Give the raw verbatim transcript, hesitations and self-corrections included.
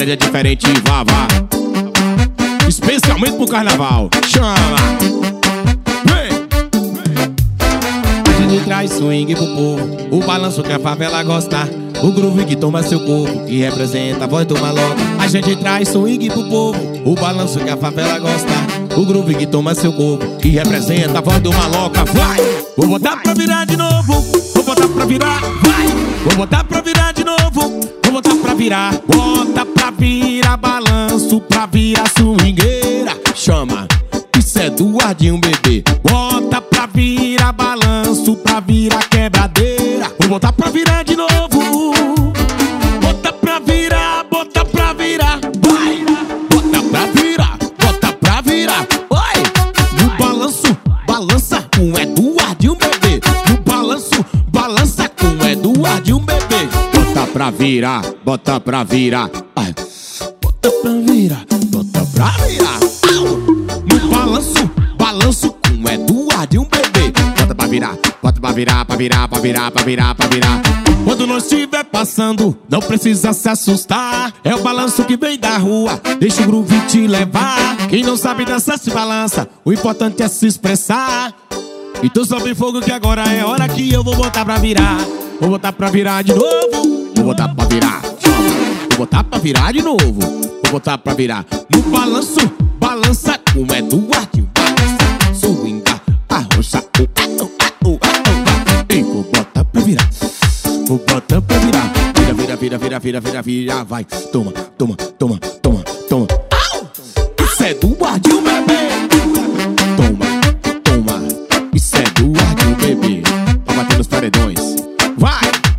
grande é diferente, vá, vá. Especialmente pro carnaval. Chama! Vem! A gente traz swing pro povo, o balanço que a favela gosta, o groove que toma seu corpo, que representa a voz do maloca. A gente traz swing pro povo, o balanço que a favela gosta, o groove que toma seu corpo, que representa a voz do maloca. Vai! Vou botar pra virar de novo, vou botar pra virar, vai! Vou botar pra virar de novo, vou botar pra virar. Bota pra virar balanço, pra virar swingueira. Chama, isso é Eduardinho, bebê. Bota pra virar balanço, pra virar quebradeira. Vou botar pra virar de novo. Bota pra virar, bota pra virar, vai! Bota pra virar, bota pra virar, vai! No balanço, balança com Eduardinho, bebê. No balanço, balança com Eduardinho, bebê. Bota pra virar, bota pra virar, vai! Bota pra virar, bota pra virar. No balanço, balanço com Eduardinho, bebê. Bota pra virar, bota pra virar, pra virar, pra virar, pra virar, pra virar. Quando nós estiver passando, não precisa se assustar. É o balanço que vem da rua, deixa o groove te levar. Quem não sabe dançar se balança, o importante é se expressar. Então sobe fogo que agora é hora que eu vou botar pra virar. Vou botar pra virar de novo, vou botar pra virar. Vou botar pra virar de novo, vou botar pra virar. No balanço, balança com Eduardinho. Balança, swinga, arrocha, o a, o a, o a, o a. E vou botar pra virar, vou botar pra virar. Vira, vira, vira, vira, vira, vira, vira, vai. Toma, toma, toma, toma, toma. Au! Isso é Eduardinho, bebê. Toma, toma. Isso é Eduardinho, bebê. Pra bater nos paredões. Vai!